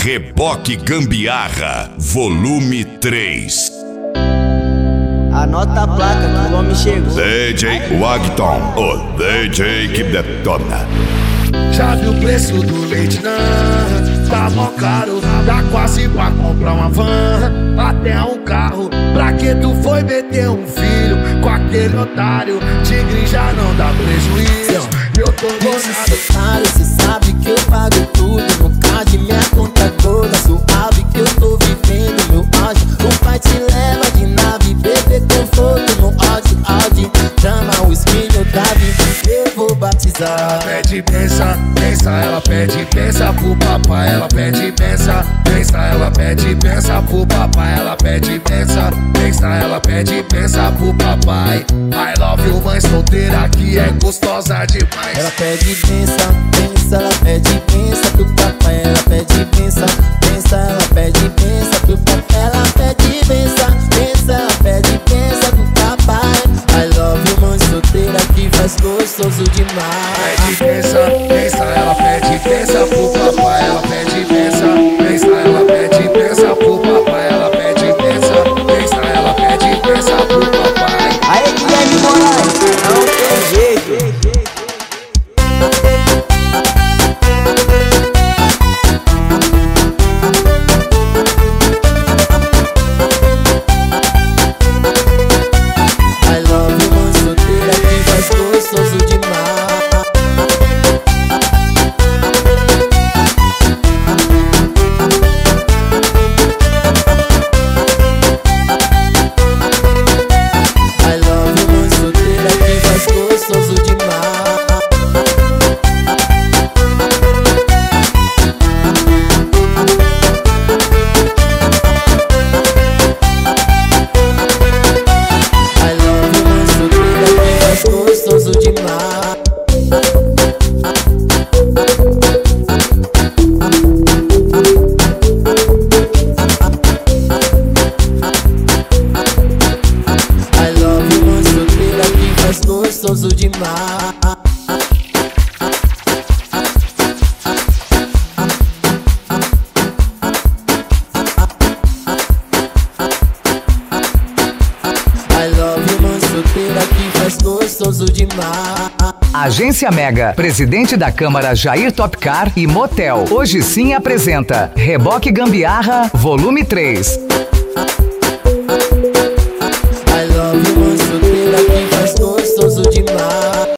Reboque Gambiarra, volume 3. Anota a placa que o homem chegou. DJ Wagton, o DJ que detona. Já viu o preço do leite, não? Tá mó caro, dá quase pra comprar uma van, até um carro. Pra que tu foi meter um filho com aquele otário? Tigre já não dá prejuízo, eu tô gostado. Cê sabe que eu pago tudo, no card minha conta toda. Suave que eu tô vivendo meu auge. O pai te leva de nave, bebê conforto no ódio. Chama o espinho da vida, eu vou batizar. Ela pede pensa, pensa, ela pede pensa pro papai. Ela pede pensa, pensa, ela pede pensa pro papai. Ela pede pensa, pensa, ela pede pensa pro papai. I love you, mãe solteira que é gostosa demais. Ela pede pensa, pensa, ela pede pensa pro papai. Ela pede pensa, pensa, ela pede pensa pro papai. Ela pede pensa, pensa, ela pede pensa pro papai. I love you, mãe solteira que faz gostoso demais. Pede pensa, pensa, ela pede pensa pro papai. Ela pede pensa, pensa, ela pede pensa pro papai. Ela pede pensa, pensa, ela pede pensa pro papai. Aí, Guilherme Moraes, não tem jeito. I love you, mãe solteira que faz gostoso demais. I love you, mãe solteira que faz gostoso demais. I love you, mãe solteira que faz gostoso demais. I love you, mãe solteira que faz gostoso demais. I love you, mãe solteira que faz gostoso demais. Agência Mega, presidente da Câmara Jair Topcar e Motel, hoje sim apresenta Reboque Gambiarra, volume 3.